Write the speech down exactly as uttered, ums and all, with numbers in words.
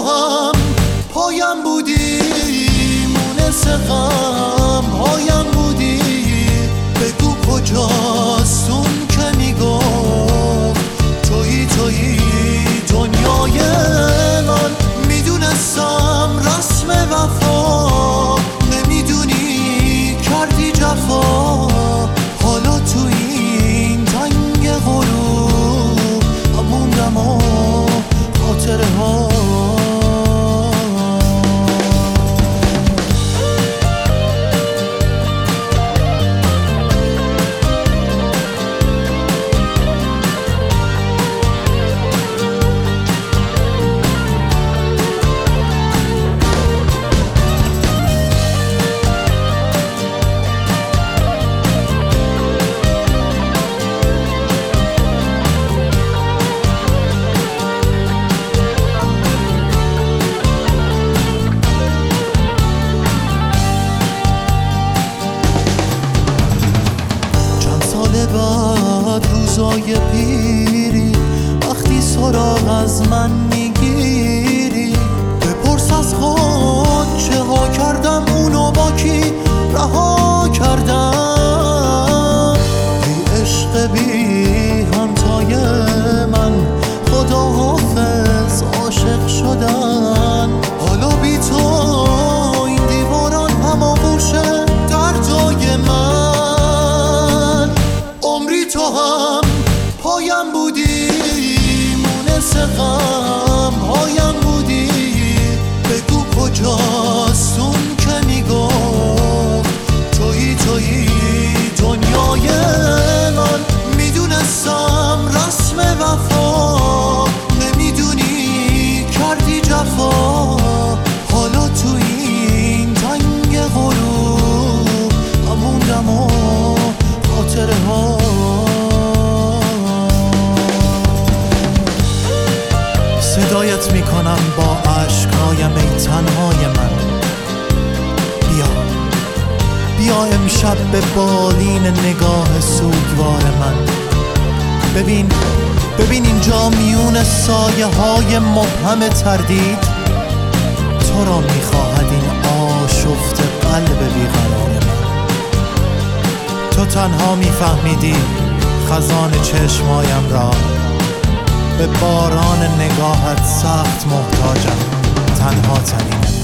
هم پایم بودی، مونس غم هایم بودی. بگو کجاست اون که میگفت تویی تویی دنیای من. میدونستم رسم وفا، نمیدونی کردی جفا. حالا تو این تنگ غروب هموندم و خاطره ها. بعد روزای پیری وقتی سراغ از من میگیری، بپرس از خود چه ها کردم، اونو با کی رها کردم. ای عشق بی همتای من، خدا حافظ عاشق شدن. حالا بی تو این دیواران هماغوشه دردای من. تو هم پایم بودی، مونس غم هایم بودی. بگو کجاست اون که میگفت تویی تویی دنیای من. میدونستم رسم وفا، نمیدونی کردی جفا. حالا تو این تنگ غروب هموندم و خاطره ها. صدایت میکنم با عشقایم ای تنهای من. بیا بیا امشب به بالین نگاه سوگوار من. ببین ببین اینجا میون سایه های مبهم تردید تو را میخواهد این آشفت قلب بیقرار من. تو تنها میفهمیدی خزان چشمایم را، به باران نگاهت سخت محتاجم، تنها ترین